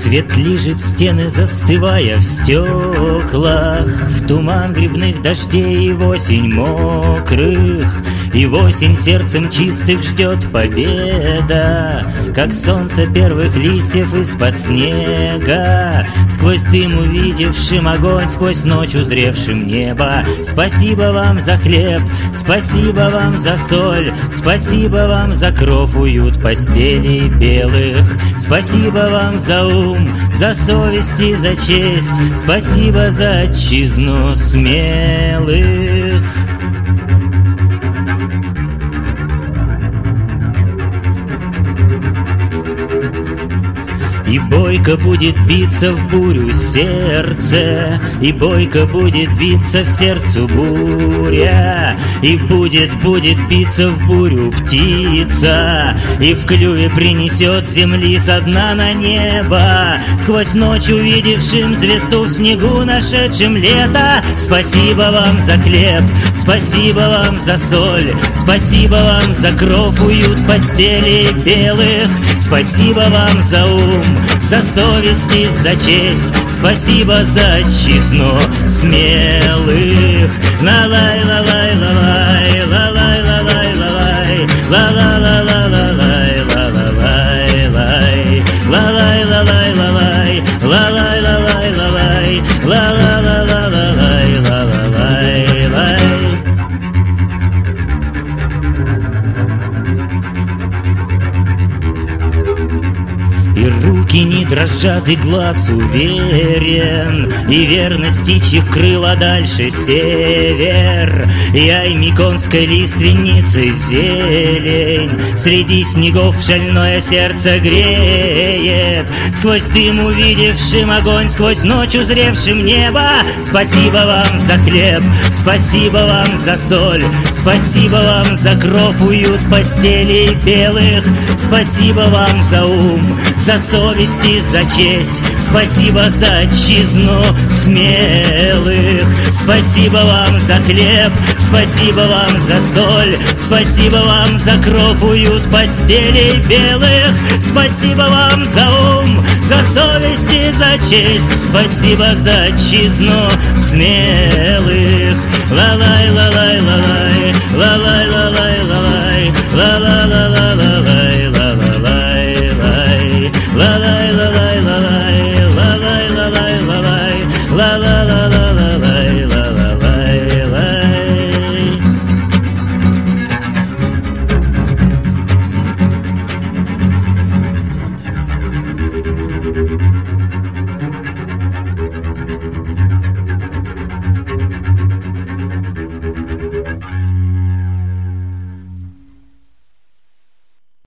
Свет лижет стены, застывая в стеклах, в туман грибных дождей и в осень мокрых. И в осень сердцем чистых ждет победа, как солнце первых листьев из-под снега. Сквозь дым увидевшим огонь, сквозь ночь узревшим небо. Спасибо вам за хлеб, спасибо вам за соль, спасибо вам за кров, уют постелей белых. Спасибо вам за ум, за совесть и за честь, спасибо за отчизну смелых. И бойко будет биться в бурю сердце, и бойко будет биться в сердцу буря, и будет биться в бурю птица, и в клюве принесет земли со дна на небо, сквозь ночь увидевшим звезду в снегу, нашедшим лето. Спасибо вам за хлеб, спасибо вам за соль, спасибо вам за кров, уют постелей белых. Спасибо вам за ум, за совесть и за честь, спасибо за отчизну смелых. Ла-лай, ла-лай, ла-лай, ла-лай, ла-лай, ла-лай, ла-ла-ла-ла-ла-лай, ла-ла-лай, лай, ла-лай, ла-лай, ла-лай, ла-лай, ла-лай, ла-лай, ла-ла-ла-ла-лай, ла-ла-лай, лай. И руки не дрожат, и глаз уверен, и верность птичьих крыл, а дальше север. И аймиконской лиственницы зелень среди снегов шальное сердце греет. Сквозь дым увидевшим огонь, сквозь ночь узревшим небо. Спасибо вам за хлеб, спасибо вам за соль, спасибо вам за кров, уют постелей белых. Спасибо вам за ум, за совесть и за честь, спасибо за отчизну смелых. Спасибо вам за хлеб, спасибо вам за соль, спасибо вам за кров, уют постелей белых. Спасибо вам за ум, за совесть и за честь, спасибо за отчизну смелых. Ла-лай, ла-лай, ла-лай, ла-лай, ла-лай, ла-лай, ла-ла-ла-ла-ла.